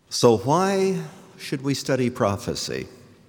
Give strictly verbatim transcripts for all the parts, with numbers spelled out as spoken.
So why should we study prophecy?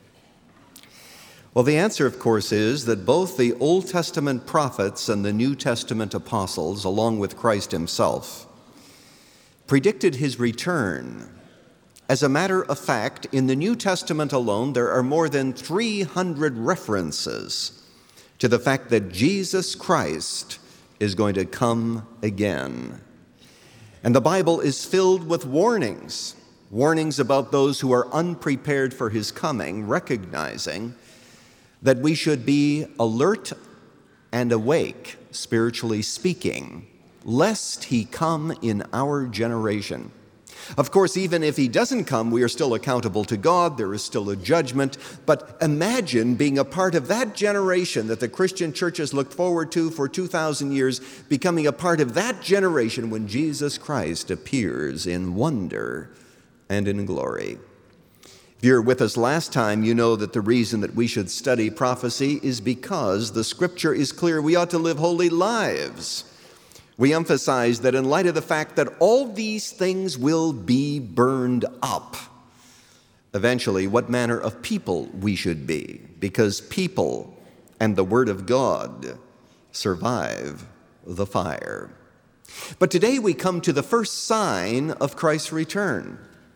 Well, the answer, of course, is that both the Old Testament prophets and the New Testament apostles, along with Christ himself, predicted his return. As a matter of fact, in the New Testament alone, there are more than three hundred references to the fact that Jesus Christ is going to come again. And the Bible is filled with warnings, warnings about those who are unprepared for his coming, recognizing that we should be alert and awake, spiritually speaking, lest he come in our generation. Of course, even if he doesn't come, we are still accountable to God. There is still a judgment. But imagine being a part of that generation that the Christian church has looked forward to for two thousand years, becoming a part of that generation when Jesus Christ appears in wonder and in glory. If you were with us last time, you know that the reason that we should study prophecy is because the Scripture is clear we ought to live holy lives. We emphasize that in light of the fact that all these things will be burned up, eventually what manner of people we should be, because people and the Word of God survive the fire. But today we come to the first sign of Christ's return,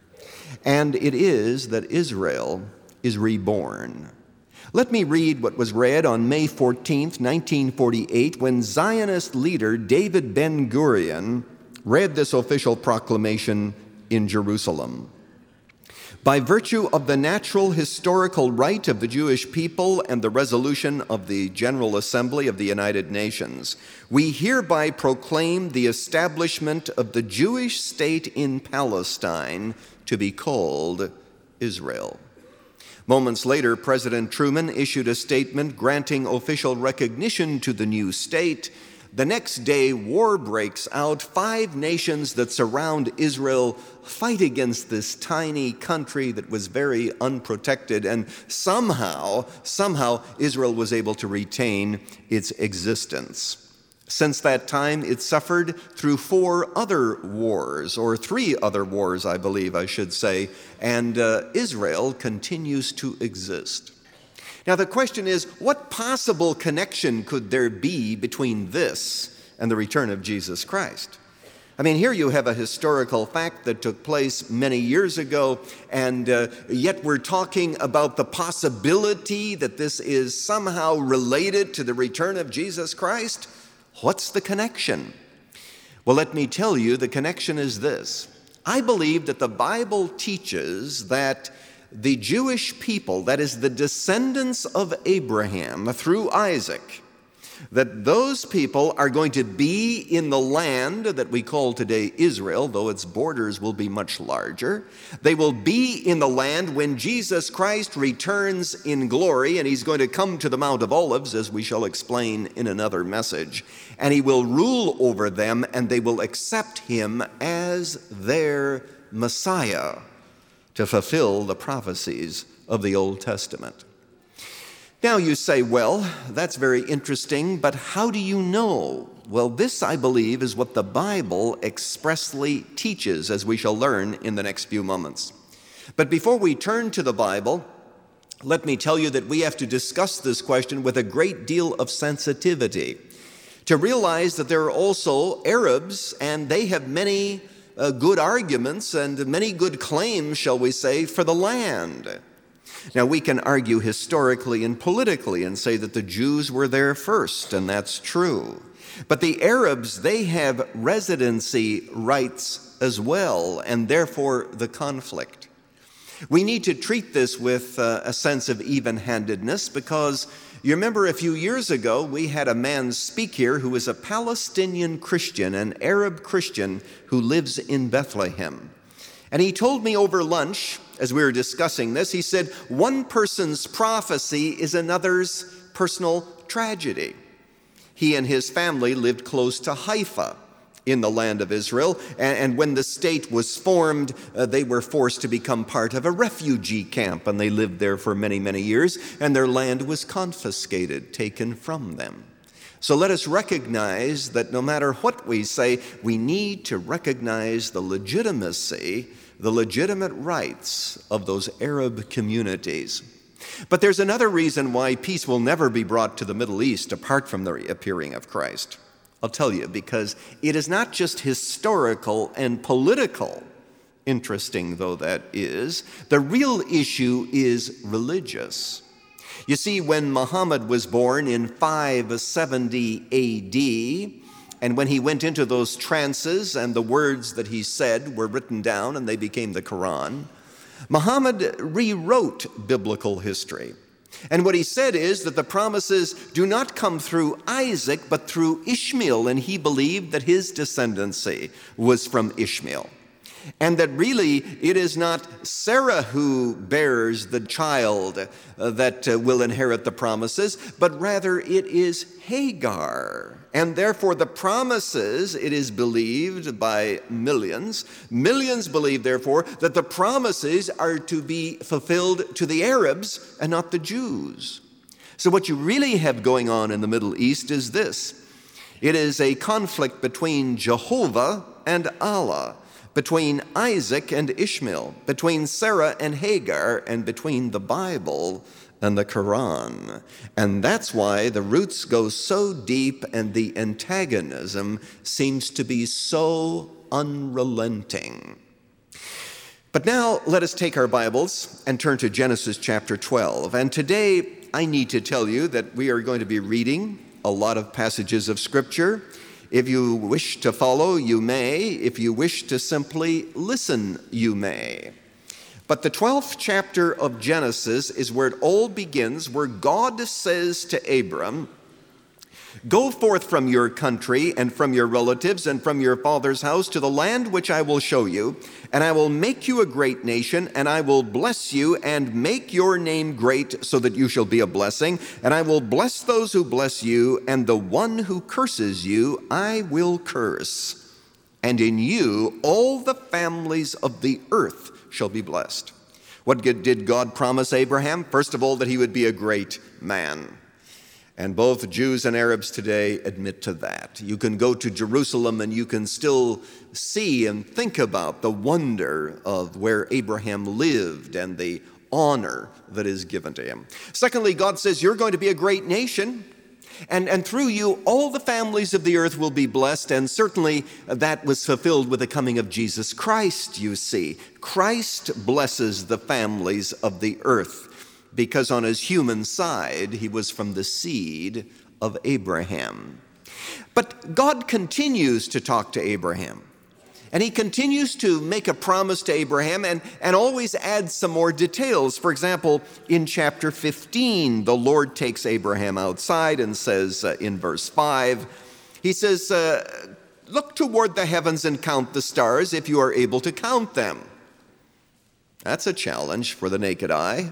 and it is that Israel is reborn. Let me read what was read on May fourteenth, nineteen forty-eight, when Zionist leader David Ben-Gurion read this official proclamation in Jerusalem. By virtue of the natural historical right of the Jewish people and the resolution of the General Assembly of the United Nations, we hereby proclaim the establishment of the Jewish state in Palestine to be called Israel. Moments later, President Truman issued a statement granting official recognition to the new state. The next day, war breaks out. Five nations that surround Israel fight against this tiny country that was very unprotected, and somehow, somehow, Israel was able to retain its existence. Since that time, it suffered through four other wars, or three other wars, I believe I should say, and uh, Israel continues to exist. Now, the question is, what possible connection could there be between this and the return of Jesus Christ? I mean, here you have a historical fact that took place many years ago, and uh, yet we're talking about the possibility that this is somehow related to the return of Jesus Christ. What's the connection? Well, let me tell you, the connection is this. I believe that the Bible teaches that the Jewish people, that is the descendants of Abraham through Isaac, that those people are going to be in the land that we call today Israel, though its borders will be much larger. They will be in the land when Jesus Christ returns in glory, and he's going to come to the Mount of Olives, as we shall explain in another message, and he will rule over them, and they will accept him as their Messiah to fulfill the prophecies of the Old Testament. Now you say, well, that's very interesting, but how do you know? Well, this, I believe, is what the Bible expressly teaches, as we shall learn in the next few moments. But before we turn to the Bible, let me tell you that we have to discuss this question with a great deal of sensitivity, to realize that there are also Arabs, and they have many uh, good arguments and many good claims, shall we say, for the land. Now, we can argue historically and politically and say that the Jews were there first, and that's true. But the Arabs, they have residency rights as well, and therefore the conflict. We need to treat this with uh, a sense of even-handedness, because you remember a few years ago we had a man speak here who is a Palestinian Christian, an Arab Christian who lives in Bethlehem. And he told me over lunch, as we were discussing this, he said, one person's prophecy is another's personal tragedy. He and his family lived close to Haifa in the land of Israel, and when the state was formed, uh, they were forced to become part of a refugee camp, and they lived there for many, many years, and their land was confiscated, taken from them. So let us recognize that no matter what we say, we need to recognize the legitimacy the legitimate rights of those Arab communities. But there's another reason why peace will never be brought to the Middle East apart from the appearing of Christ. I'll tell you, because it is not just historical and political, interesting though that is. The real issue is religious. You see, when Muhammad was born in five seventy A D, and when he went into those trances and the words that he said were written down and they became the Quran, Muhammad rewrote biblical history. And what he said is that the promises do not come through Isaac, but through Ishmael, and he believed that his descendancy was from Ishmael. And that really it is not Sarah who bears the child uh, that uh, will inherit the promises, but rather it is Hagar. And therefore the promises, it is believed by millions, millions believe therefore that the promises are to be fulfilled to the Arabs and not the Jews. So what you really have going on in the Middle East is this. It is a conflict between Jehovah and Allah, between Isaac and Ishmael, between Sarah and Hagar, and between the Bible and the Quran. And that's why the roots go so deep and the antagonism seems to be so unrelenting. But now let us take our Bibles and turn to Genesis chapter twelve. And today I need to tell you that we are going to be reading a lot of passages of Scripture. If you wish to follow, you may. If you wish to simply listen, you may. But the twelfth chapter of Genesis is where it all begins, where God says to Abram, "Go forth from your country and from your relatives and from your father's house to the land which I will show you, and I will make you a great nation, and I will bless you and make your name great so that you shall be a blessing, and I will bless those who bless you, and the one who curses you I will curse. And in you all the families of the earth shall be blessed." What did God promise Abraham? First of all, that he would be a great man. And both Jews and Arabs today admit to that. You can go to Jerusalem and you can still see and think about the wonder of where Abraham lived and the honor that is given to him. Secondly, God says, you're going to be a great nation. And, and through you, all the families of the earth will be blessed. And certainly that was fulfilled with the coming of Jesus Christ, you see. Christ blesses the families of the earth because on his human side, he was from the seed of Abraham. But God continues to talk to Abraham. And he continues to make a promise to Abraham and, and always adds some more details. For example, in chapter fifteen, the Lord takes Abraham outside and says uh, in verse five, he says, uh, "Look toward the heavens and count the stars if you are able to count them." That's a challenge for the naked eye.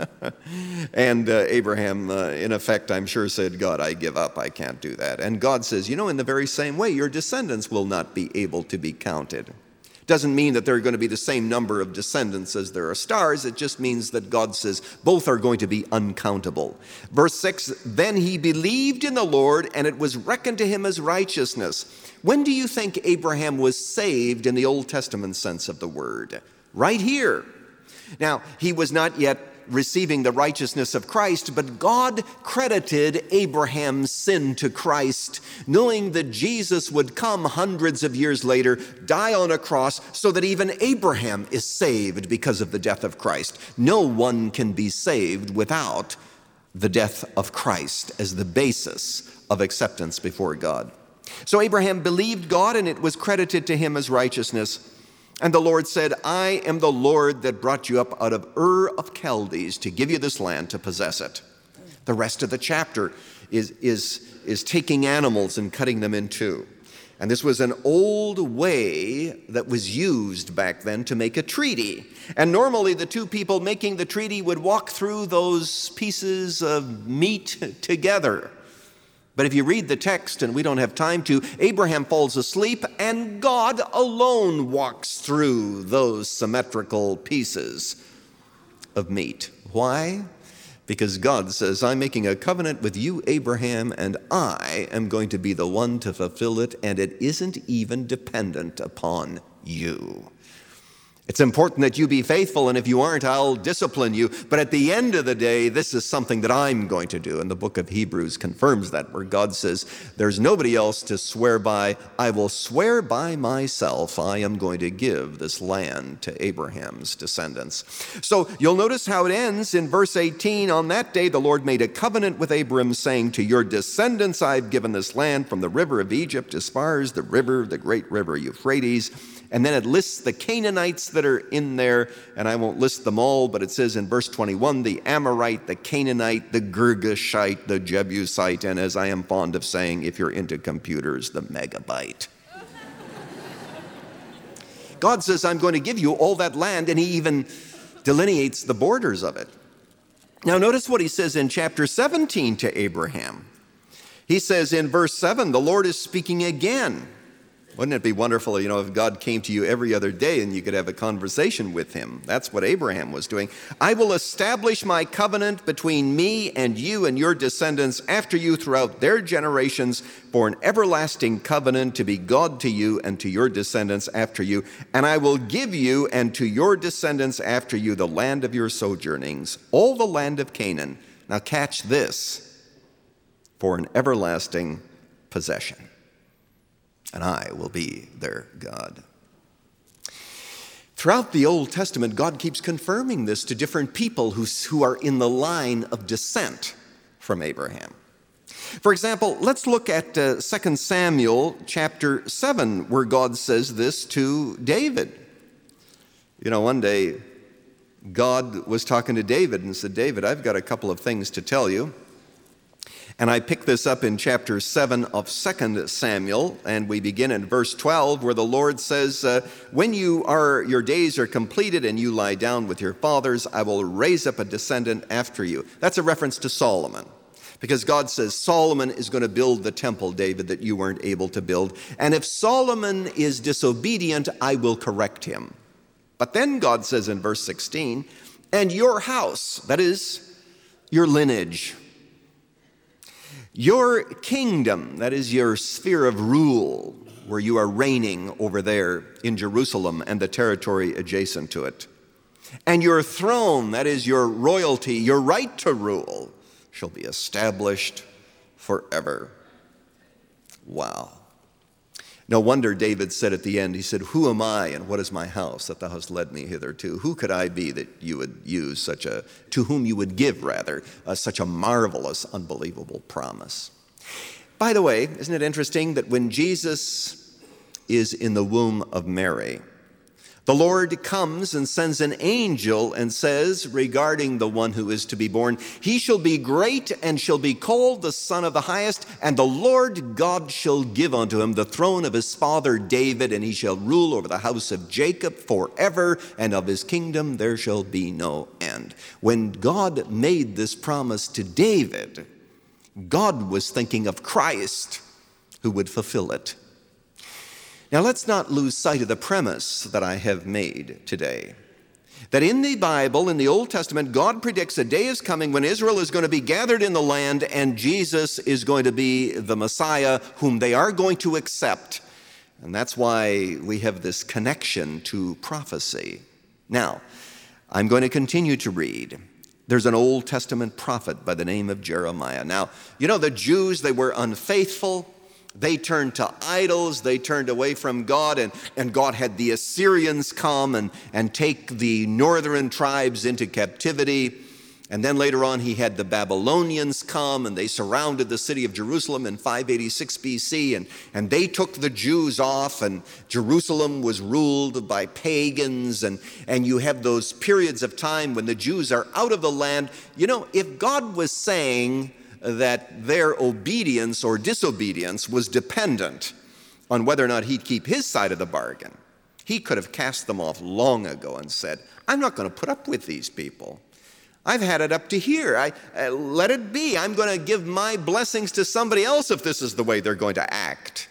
And uh, Abraham, uh, in effect, I'm sure said, "God, I give up. I can't do that." And God says, you know, in the very same way, your descendants will not be able to be counted. Doesn't mean that there are going to be the same number of descendants as there are stars. It just means that God says both are going to be uncountable. Verse six, "Then he believed in the Lord, and it was reckoned to him as righteousness." When do you think Abraham was saved in the Old Testament sense of the word? Right here. Now, he was not yet receiving the righteousness of Christ, but God credited Abraham's sin to Christ, knowing that Jesus would come hundreds of years later, die on a cross, so that even Abraham is saved because of the death of Christ. No one can be saved without the death of Christ as the basis of acceptance before God. So Abraham believed God, and it was credited to him as righteousness. And the Lord said, "I am the Lord that brought you up out of Ur of Chaldees to give you this land to possess it." The rest of the chapter is, is, is taking animals and cutting them in two. And this was an old way that was used back then to make a treaty. And normally the two people making the treaty would walk through those pieces of meat together. But if you read the text, and we don't have time to, Abraham falls asleep and God alone walks through those symmetrical pieces of meat. Why? Because God says, "I'm making a covenant with you, Abraham, and I am going to be the one to fulfill it, and it isn't even dependent upon you." It's important that you be faithful, and if you aren't, I'll discipline you. But at the end of the day, this is something that I'm going to do. And the book of Hebrews confirms that, where God says, there's nobody else to swear by. I will swear by myself. I am going to give this land to Abraham's descendants. So you'll notice how it ends in verse eighteen. On that day, the Lord made a covenant with Abram, saying, to your descendants I've given this land from the river of Egypt as far as the river, the great river Euphrates. And then it lists the Canaanites that are in there, and I won't list them all, but it says in verse twenty-one, the Amorite, the Canaanite, the Girgashite, the Jebusite, and as I am fond of saying, if you're into computers, the megabyte. God says, I'm going to give you all that land, and he even delineates the borders of it. Now notice what he says in chapter seventeen to Abraham. He says in verse seven, the Lord is speaking again. Wouldn't it be wonderful, you know, if God came to you every other day and you could have a conversation with him? That's what Abraham was doing. I will establish my covenant between me and you and your descendants after you throughout their generations for an everlasting covenant to be God to you and to your descendants after you. And I will give you and to your descendants after you the land of your sojournings, all the land of Canaan. Now catch this, for an everlasting possession. And I will be their God. Throughout the Old Testament, God keeps confirming this to different people who, who are in the line of descent from Abraham. For example, let's look at uh, Second Samuel chapter seven, where God says this to David. You know, one day, God was talking to David and said, David, I've got a couple of things to tell you. And I pick this up in chapter seven of Second Samuel, and we begin in verse twelve, where the Lord says, uh, when you are, your days are completed and you lie down with your fathers, I will raise up a descendant after you. That's a reference to Solomon, because God says Solomon is going to build the temple, David, that you weren't able to build. And if Solomon is disobedient, I will correct him. But then God says in verse sixteen, and your house, that is your lineage, your kingdom, that is your sphere of rule, where you are reigning over there in Jerusalem and the territory adjacent to it, and your throne, that is your royalty, your right to rule, shall be established forever. Wow. No wonder David said at the end, he said, who am I and what is my house that thou hast led me hitherto? Who could I be that you would use such a, to whom you would give rather, uh, such a marvelous, unbelievable promise? By the way, isn't it interesting that when Jesus is in the womb of Mary, the Lord comes and sends an angel and says regarding the one who is to be born, he shall be great and shall be called the Son of the Highest, and the Lord God shall give unto him the throne of his father David, and he shall rule over the house of Jacob forever, and of his kingdom there shall be no end. When God made this promise to David, God was thinking of Christ who would fulfill it. Now, let's not lose sight of the premise that I have made today. That in the Bible, in the Old Testament, God predicts a day is coming when Israel is going to be gathered in the land and Jesus is going to be the Messiah whom they are going to accept. And that's why we have this connection to prophecy. Now, I'm going to continue to read. There's an Old Testament prophet by the name of Jeremiah. Now, you know, the Jews, they were unfaithful. They turned to idols, they turned away from God, and, and God had the Assyrians come and, and take the northern tribes into captivity. And then later on he had the Babylonians come and they surrounded the city of Jerusalem in five eighty-six B C, and, and they took the Jews off, and Jerusalem was ruled by pagans, and, and you have those periods of time when the Jews are out of the land. You know, if God was saying that their obedience or disobedience was dependent on whether or not he'd keep his side of the bargain, he could have cast them off long ago and said, I'm not going to put up with these people. I've had it up to here. I, uh, let it be. I'm going to give my blessings to somebody else if this is the way they're going to act.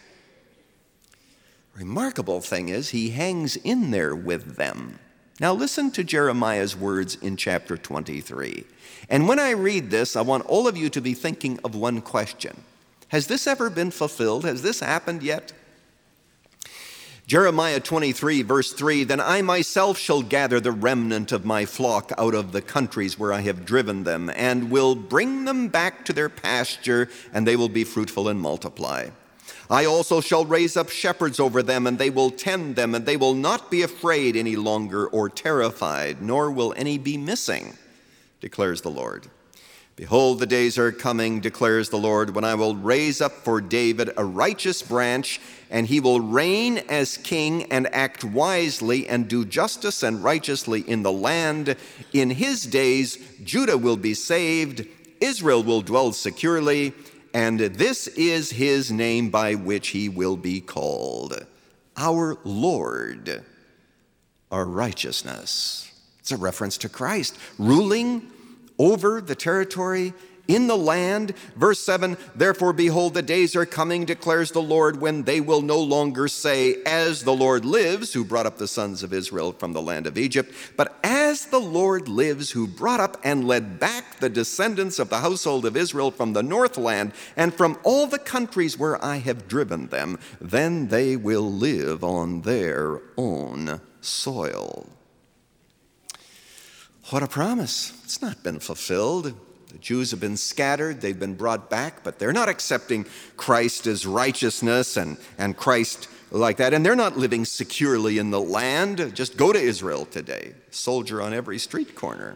Remarkable thing is, he hangs in there with them. Now listen to Jeremiah's words in chapter twenty-three. And when I read this, I want all of you to be thinking of one question. Has this ever been fulfilled? Has this happened yet? Jeremiah twenty-three, verse three, then I myself shall gather the remnant of my flock out of the countries where I have driven them, and will bring them back to their pasture, and they will be fruitful and multiply. I also shall raise up shepherds over them, and they will tend them, and they will not be afraid any longer or terrified, nor will any be missing, declares the Lord. Behold, the days are coming, declares the Lord, when I will raise up for David a righteous branch, and he will reign as king and act wisely and do justice and righteously in the land. In his days, Judah will be saved, Israel will dwell securely, and this is his name by which he will be called, our Lord, our righteousness. It's a reference to Christ ruling over the territory, in the land. Verse seven, therefore, behold, the days are coming, declares the Lord, when they will no longer say, as the Lord lives, who brought up the sons of Israel from the land of Egypt, but as the Lord lives, who brought up and led back the descendants of the household of Israel from the northland and from all the countries where I have driven them, then they will live on their own soil. What a promise. It's not been fulfilled. The Jews have been scattered, they've been brought back, but they're not accepting Christ as righteousness and, and Christ like that, and they're not living securely in the land. Just go to Israel today. Soldier on every street corner.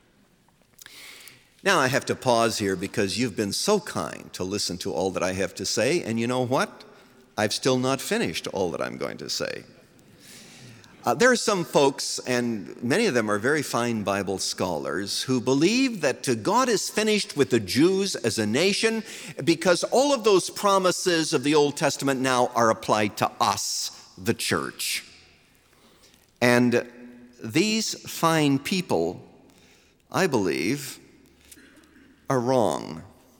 Now I have to pause here because you've been so kind to listen to all that I have to say, and you know what? I've still not finished all that I'm going to say. Uh, there are some folks, and many of them are very fine Bible scholars, who believe that uh, God is finished with the Jews as a nation because all of those promises of the Old Testament now are applied to us, the church. And these fine people, I believe, are wrong.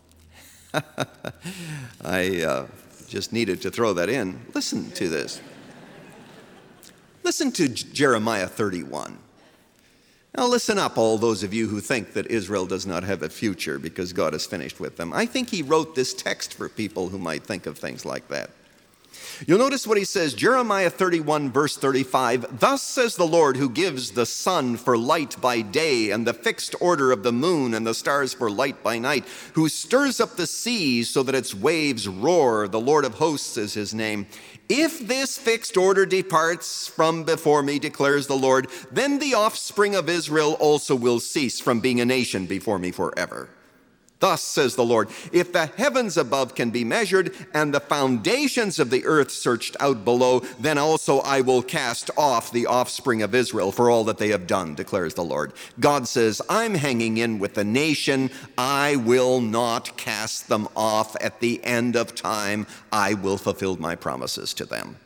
I uh, just needed to throw that in. Listen to this. Listen to Jeremiah thirty-one. Now listen up, all those of you who think that Israel does not have a future because God is finished with them. I think he wrote this text for people who might think of things like that. You'll notice what he says, Jeremiah thirty-one, verse thirty-five, thus says the Lord, who gives the sun for light by day and the fixed order of the moon and the stars for light by night, who stirs up the seas so that its waves roar. The Lord of hosts is his name. If this fixed order departs from before me, declares the Lord, then the offspring of Israel also will cease from being a nation before me forever. Thus says the Lord, if the heavens above can be measured and the foundations of the earth searched out below, then also I will cast off the offspring of Israel for all that they have done, declares the Lord. God says, I'm hanging in with the nation. I will not cast them off. At the end of time, I will fulfill my promises to them.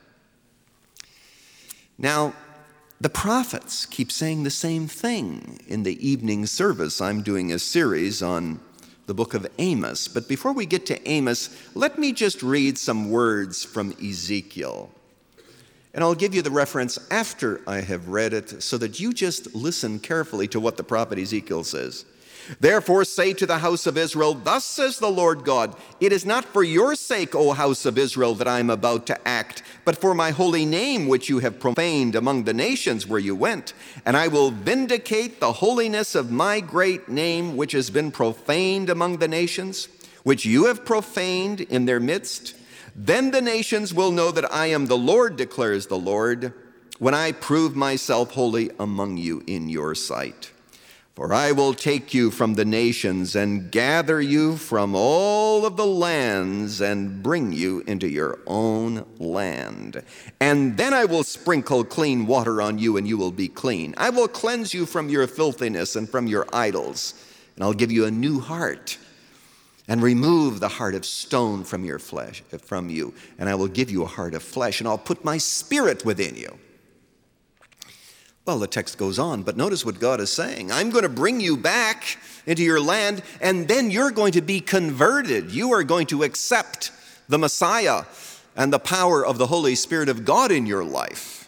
Now, the prophets keep saying the same thing. In the evening service, I'm doing a series on the book of Amos. But before we get to Amos, let me just read some words from Ezekiel. And I'll give you the reference after I have read it so that you just listen carefully to what the prophet Ezekiel says. Therefore say to the house of Israel, thus says the Lord God, it is not for your sake, O house of Israel, that I am about to act, but for my holy name which you have profaned among the nations where you went. And I will vindicate the holiness of my great name which has been profaned among the nations, which you have profaned in their midst. Then the nations will know that I am the Lord, declares the Lord, when I prove myself holy among you in your sight. For I will take you from the nations and gather you from all of the lands and bring you into your own land. And then I will sprinkle clean water on you and you will be clean. I will cleanse you from your filthiness and from your idols. And I'll give you a new heart and remove the heart of stone from your flesh, from you. And I will give you a heart of flesh and I'll put my spirit within you. Well, the text goes on, but notice what God is saying. I'm going to bring you back into your land, and then you're going to be converted. You are going to accept the Messiah and the power of the Holy Spirit of God in your life.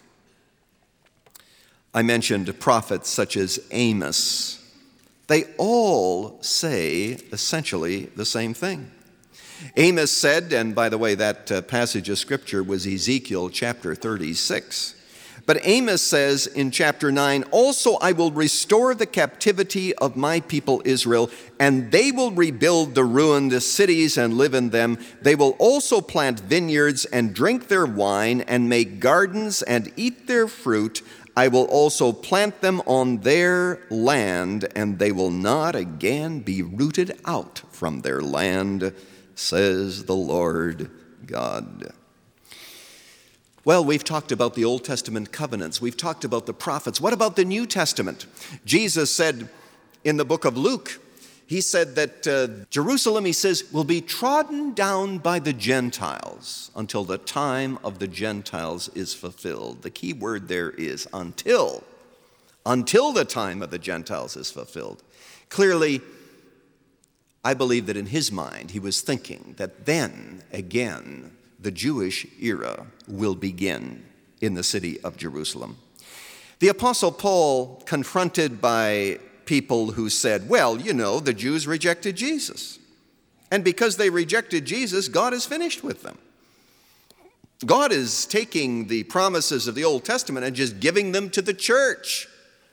I mentioned prophets such as Amos. They all say essentially the same thing. Amos said, and by the way, that uh, passage of Scripture was Ezekiel chapter thirty-six. But Amos says in chapter nine, also I will restore the captivity of my people Israel, and they will rebuild the ruined cities and live in them. They will also plant vineyards and drink their wine and make gardens and eat their fruit. I will also plant them on their land, and they will not again be rooted out from their land, says the Lord God. Well, we've talked about the Old Testament covenants. We've talked about the prophets. What about the New Testament? Jesus said in the book of Luke, he said that uh, Jerusalem, he says, will be trodden down by the Gentiles until the time of the Gentiles is fulfilled. The key word there is until. Until the time of the Gentiles is fulfilled. Clearly, I believe that in his mind, he was thinking that then again, the Jewish era will begin in the city of Jerusalem. The Apostle Paul, confronted by people who said, well, you know, the Jews rejected Jesus. And because they rejected Jesus, God is finished with them. God is taking the promises of the Old Testament and just giving them to the church.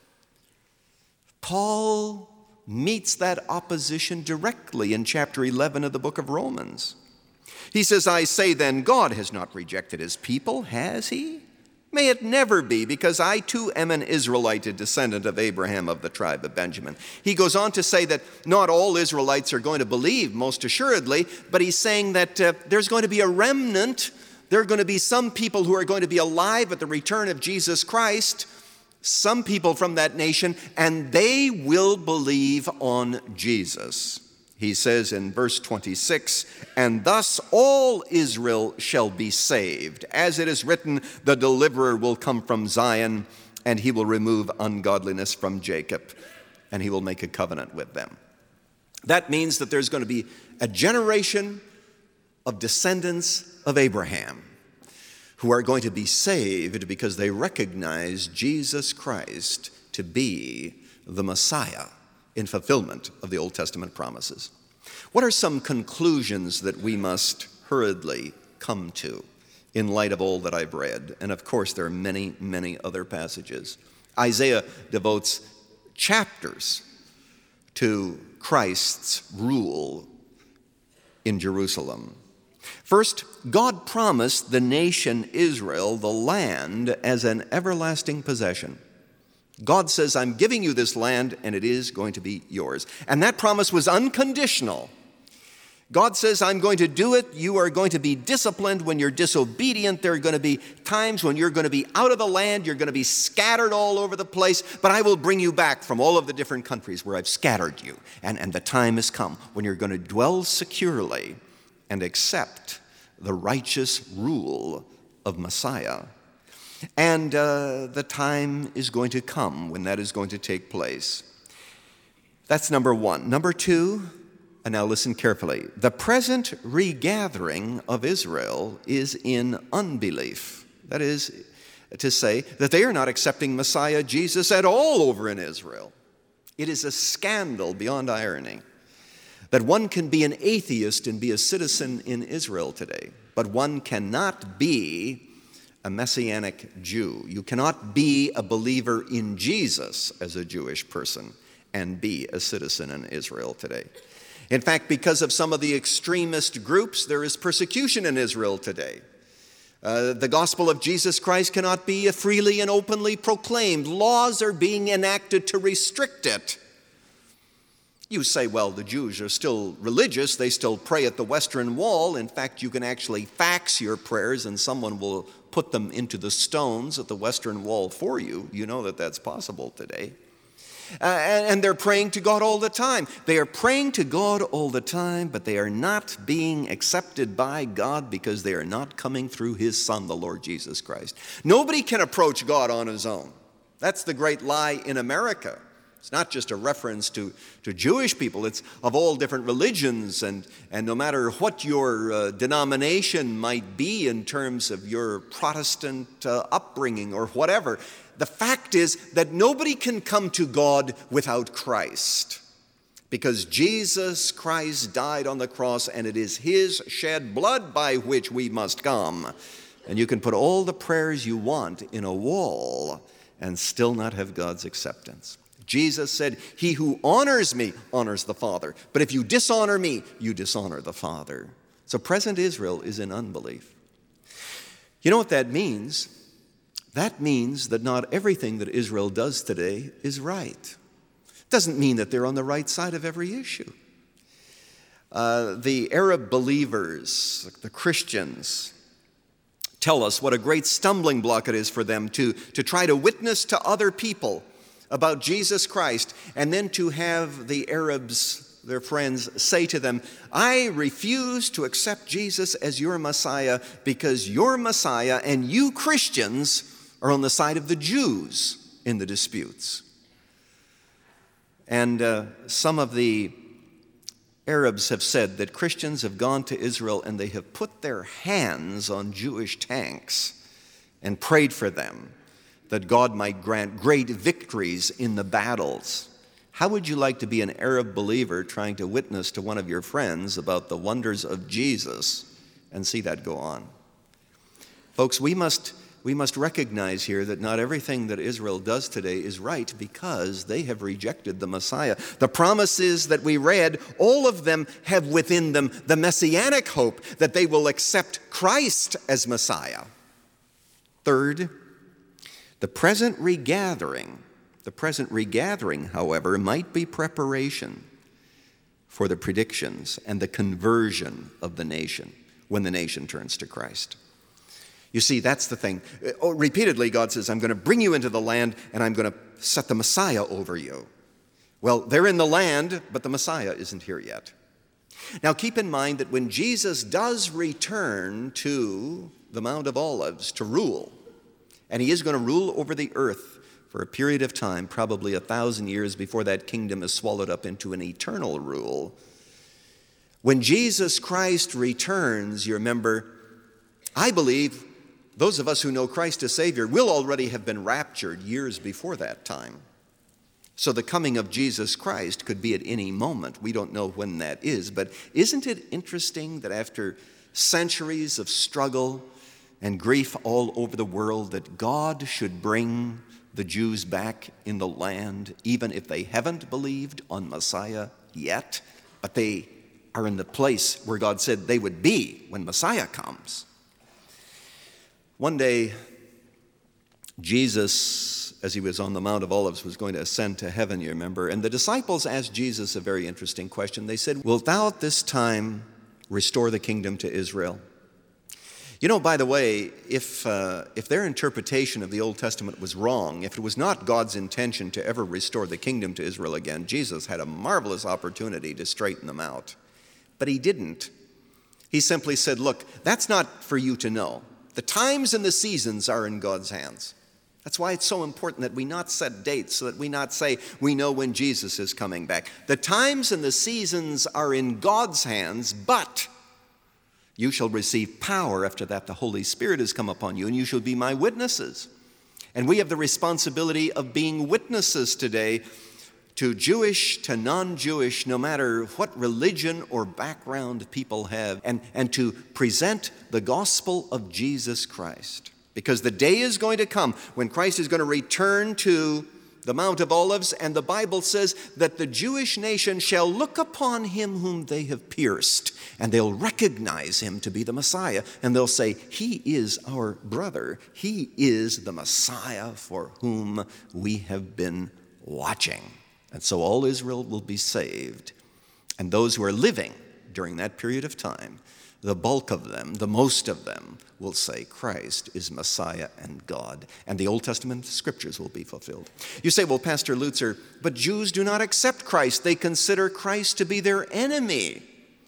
Paul meets that opposition directly in chapter eleven of the book of Romans. He says, I say then, God has not rejected his people, has he? May it never be, because I too am an Israelite, a descendant of Abraham of the tribe of Benjamin. He goes on to say that not all Israelites are going to believe, most assuredly, but he's saying that uh, there's going to be a remnant. There are going to be some people who are going to be alive at the return of Jesus Christ, some people from that nation, and they will believe on Jesus. He says in verse twenty-six, and thus all Israel shall be saved. As it is written, the deliverer will come from Zion, and he will remove ungodliness from Jacob, and he will make a covenant with them. That means that there's going to be a generation of descendants of Abraham who are going to be saved because they recognize Jesus Christ to be the Messiah in fulfillment of the Old Testament promises. What are some conclusions that we must hurriedly come to in light of all that I've read? And of course, there are many, many other passages. Isaiah devotes chapters to Christ's rule in Jerusalem. First, God promised the nation Israel the land as an everlasting possession. God says, I'm giving you this land, and it is going to be yours. And that promise was unconditional. God says, I'm going to do it. You are going to be disciplined when you're disobedient. There are going to be times when you're going to be out of the land. You're going to be scattered all over the place. But I will bring you back from all of the different countries where I've scattered you. And, and the time has come when you're going to dwell securely and accept the righteous rule of Messiah. And uh, the time is going to come when that is going to take place. That's number one. Number two, and now listen carefully. The present regathering of Israel is in unbelief. That is to say that they are not accepting Messiah Jesus at all over in Israel. It is a scandal beyond irony that one can be an atheist and be a citizen in Israel today, but one cannot be a Messianic Jew. You cannot be a believer in Jesus as a Jewish person and be a citizen in Israel today. In fact, because of some of the extremist groups, there is persecution in Israel today. Uh, the gospel of Jesus Christ cannot be freely and openly proclaimed. Laws are being enacted to restrict it. You say, well, the Jews are still religious. They still pray at the Western Wall. In fact, you can actually fax your prayers and someone will put them into the stones at the Western Wall for you. You know that that's possible today. Uh, and, and they're praying to God all the time. They are praying to God all the time, but they are not being accepted by God because they are not coming through his Son, the Lord Jesus Christ. Nobody can approach God on his own. That's the great lie in America. It's not just a reference to, to Jewish people. It's of all different religions, and, and no matter what your uh, denomination might be in terms of your Protestant uh, upbringing or whatever, the fact is that nobody can come to God without Christ. because Jesus Christ died on the cross, and it is his shed blood by which we must come. And you can put all the prayers you want in a wall and still not have God's acceptance. Jesus said, he who honors me honors the Father. But if you dishonor me, you dishonor the Father. So present Israel is in unbelief. You know what that means? That means that not everything that Israel does today is right. Doesn't mean that they're on the right side of every issue. Uh, the Arab believers, the Christians, tell us what a great stumbling block it is for them to, to try to witness to other people about Jesus Christ, and then to have the Arabs, their friends, say to them, I refuse to accept Jesus as your Messiah because your Messiah and you Christians are on the side of the Jews in the disputes. And uh, some of the Arabs have said that Christians have gone to Israel and they have put their hands on Jewish tanks and prayed for them, that God might grant great victories in the battles. How would you like to be an Arab believer trying to witness to one of your friends about the wonders of Jesus and see that go on? Folks, we must We must recognize here that not everything that Israel does today is right because they have rejected the Messiah. The promises that we read, all of them have within them the messianic hope that they will accept Christ as Messiah. Third, the present regathering, the present regathering, however, might be preparation for the predictions and the conversion of the nation when the nation turns to Christ. You see, that's the thing. Oh, repeatedly, God says, I'm going to bring you into the land and I'm going to set the Messiah over you. Well, they're in the land, but the Messiah isn't here yet. Now, keep in mind that when Jesus does return to the Mount of Olives to rule, and he is going to rule over the earth for a period of time, probably a thousand years before that kingdom is swallowed up into an eternal rule. When Jesus Christ returns, you remember, I believe those of us who know Christ as Savior will already have been raptured years before that time. So the coming of Jesus Christ could be at any moment. We don't know when that is. But isn't it interesting that after centuries of struggle and grief all over the world, that God should bring the Jews back in the land, even if they haven't believed on Messiah yet, but they are in the place where God said they would be when Messiah comes. One day, Jesus, as he was on the Mount of Olives, was going to ascend to heaven, you remember, and the disciples asked Jesus a very interesting question. They said, wilt thou at this time restore the kingdom to Israel? You know, by the way, if, uh, if their interpretation of the Old Testament was wrong, if it was not God's intention to ever restore the kingdom to Israel again, Jesus had a marvelous opportunity to straighten them out. But he didn't. He simply said, look, that's not for you to know. The times and the seasons are in God's hands. That's why it's so important that we not set dates, so that we not say we know when Jesus is coming back. The times and the seasons are in God's hands, but you shall receive power after that the Holy Spirit has come upon you, and you shall be my witnesses. And we have the responsibility of being witnesses today to Jewish, to non-Jewish, no matter what religion or background people have, and, and to present the gospel of Jesus Christ. Because the day is going to come when Christ is going to return to the Mount of Olives, and the Bible says that the Jewish nation shall look upon him whom they have pierced, and they'll recognize him to be the Messiah, and they'll say, he is our brother. He is the Messiah for whom we have been watching. And so all Israel will be saved. And those who are living during that period of time, the bulk of them, the most of them, will say Christ is Messiah and God. And the Old Testament scriptures will be fulfilled. You say, well, Pastor Lutzer, but Jews do not accept Christ. They consider Christ to be their enemy.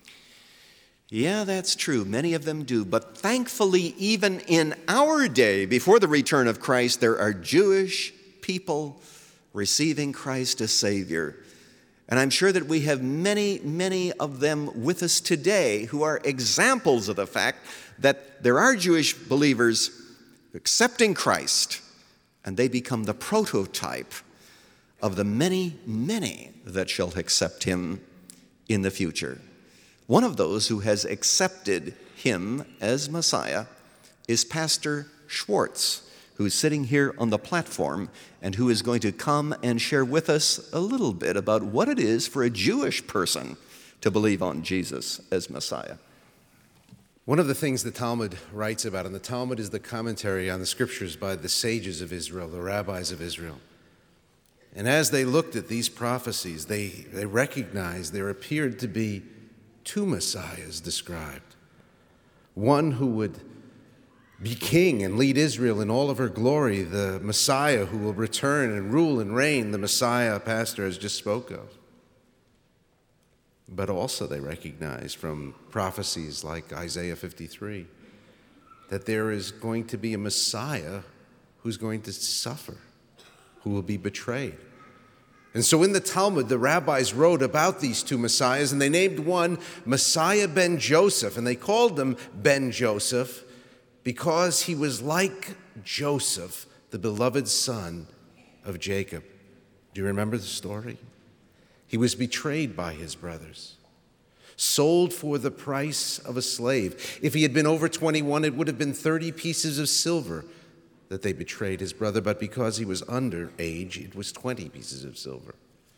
Yeah, that's true. Many of them do. But thankfully, even in our day, before the return of Christ, there are Jewish people receiving Christ as Savior. And I'm sure that we have many, many of them with us today who are examples of the fact that there are Jewish believers accepting Christ, and they become the prototype of the many, many that shall accept him in the future. One of those who has accepted him as Messiah is Pastor Schwartz, who's sitting here on the platform and who is going to come and share with us a little bit about what it is for a Jewish person to believe on Jesus as Messiah. One of the things the Talmud writes about, and the Talmud is the commentary on the scriptures by the sages of Israel, the rabbis of Israel. And as they looked at these prophecies, they, they recognized there appeared to be two messiahs described. One who would be king and lead Israel in all of her glory, the Messiah who will return and rule and reign, the Messiah Pastor has just spoke of. But also they recognize from prophecies like Isaiah fifty-three that there is going to be a Messiah who's going to suffer, who will be betrayed. And so in the Talmud, the rabbis wrote about these two messiahs, and they named one Messiah ben Joseph, and they called him Ben Joseph because he was like Joseph, the beloved son of Jacob. Do you remember the story? He was betrayed by his brothers, sold for the price of a slave. If he had been over twenty-one, it would have been thirty pieces of silver that they betrayed his brother, but because he was under age, it was twenty pieces of silver.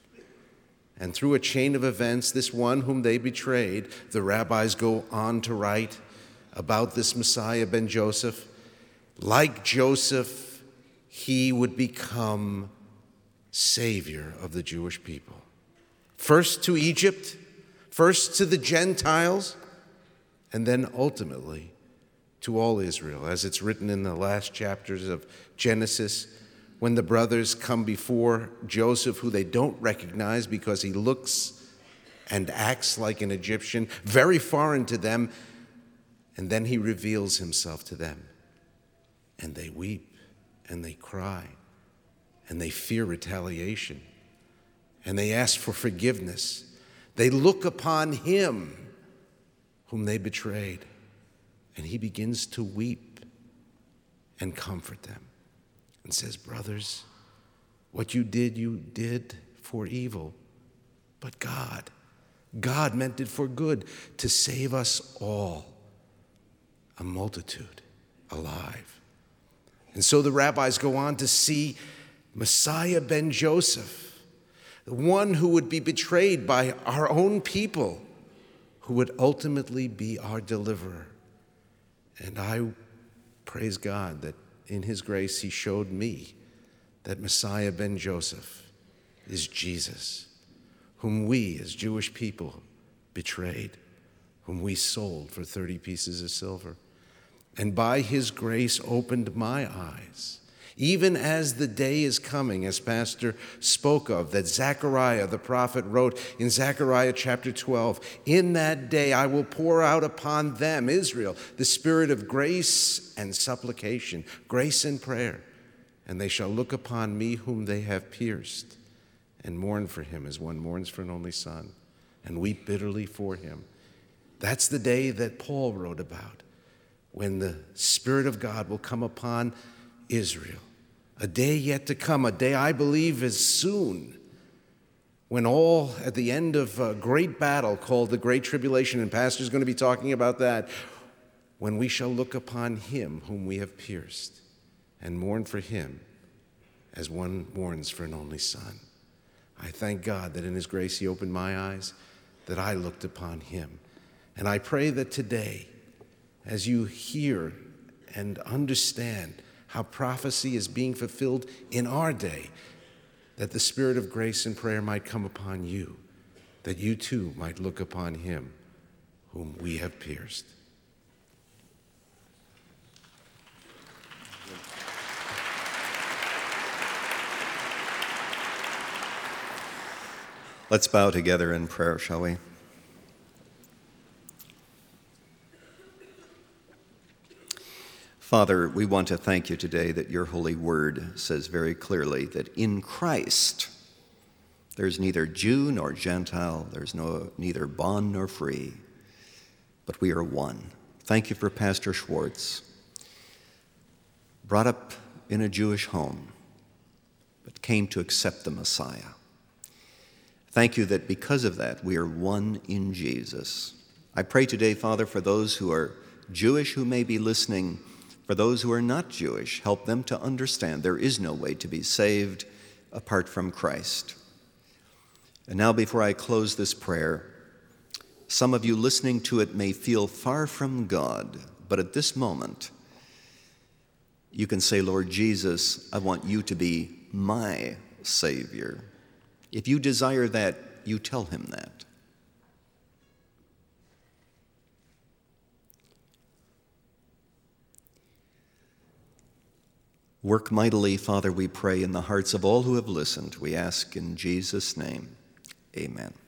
And through a chain of events, this one whom they betrayed, the rabbis go on to write about this Messiah ben Joseph. Like Joseph, he would become Savior of the Jewish people. First to Egypt, first to the Gentiles, and then ultimately to all Israel, as it's written in the last chapters of Genesis, when the brothers come before Joseph, who they don't recognize because he looks and acts like an Egyptian, very foreign to them, and then he reveals himself to them. And they weep, and they cry, and they fear retaliation, and they ask for forgiveness. They look upon him whom they betrayed, and he begins to weep and comfort them and says, brothers, what you did, you did for evil, but God, God meant it for good, to save us all, a multitude alive. And so the rabbis go on to see Messiah ben Joseph, the one who would be betrayed by our own people, who would ultimately be our deliverer. And I praise God that in his grace he showed me that Messiah ben Joseph is Jesus, whom we as Jewish people betrayed, whom we sold for thirty pieces of silver. And by his grace opened my eyes, even as the day is coming, as Pastor spoke of, that Zechariah the prophet wrote in Zechariah chapter twelve, in that day I will pour out upon them, Israel, the spirit of grace and supplication, grace and prayer, and they shall look upon me whom they have pierced, and mourn for him as one mourns for an only son, and weep bitterly for him. That's the day that Paul wrote about, when the Spirit of God will come upon Israel. A day yet to come, a day I believe is soon, when all at the end of a great battle called the Great Tribulation, and Pastor's going to be talking about that, when we shall look upon him whom we have pierced and mourn for him as one mourns for an only son. I thank God that in his grace he opened my eyes, that I looked upon him. And I pray that today, as you hear and understand how prophecy is being fulfilled in our day, that the spirit of grace and prayer might come upon you, that you too might look upon him whom we have pierced. Let's bow together in prayer, shall we? Father, we want to thank you today that your holy word says very clearly that in Christ there's neither Jew nor Gentile, there's no neither bond nor free, but we are one. Thank you for Pastor Schwartz, brought up in a Jewish home, but came to accept the Messiah. Thank you that because of that, we are one in Jesus. I pray today, Father, for those who are Jewish who may be listening, for those who are not Jewish, help them to understand there is no way to be saved apart from Christ. And now, before I close this prayer, some of you listening to it may feel far from God, but at this moment, you can say, Lord Jesus, I want you to be my Savior. If you desire that, you tell him that. Work mightily, Father, we pray, in the hearts of all who have listened. We ask in Jesus' name, amen.